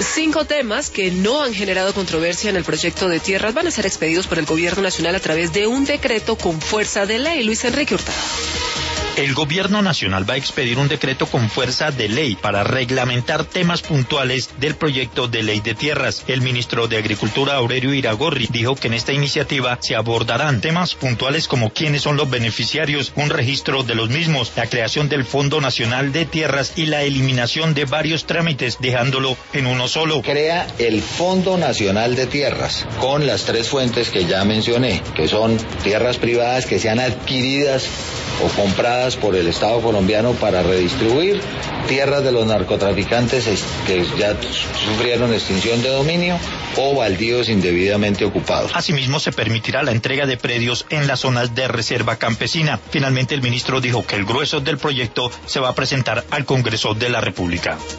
5 temas que no han generado controversia en el proyecto de tierras van a ser expedidos por el Gobierno Nacional a través de un decreto con fuerza de ley. Luis Enrique Hurtado. El Gobierno Nacional va a expedir un decreto con fuerza de ley para reglamentar temas puntuales del proyecto de ley de tierras. El ministro de Agricultura, Aurelio Iragorri, dijo que en esta iniciativa se abordarán temas puntuales como quiénes son los beneficiarios, un registro de los mismos, la creación del Fondo Nacional de Tierras y la eliminación de varios trámites, dejándolo en uno solo. Crea el Fondo Nacional de Tierras con las 3 fuentes que ya mencioné, que son tierras privadas que sean adquiridas o compradas por el Estado colombiano para redistribuir, tierras de los narcotraficantes que ya sufrieron extinción de dominio o baldíos indebidamente ocupados. Asimismo, se permitirá la entrega de predios en las zonas de reserva campesina. Finalmente, el ministro dijo que el grueso del proyecto se va a presentar al Congreso de la República.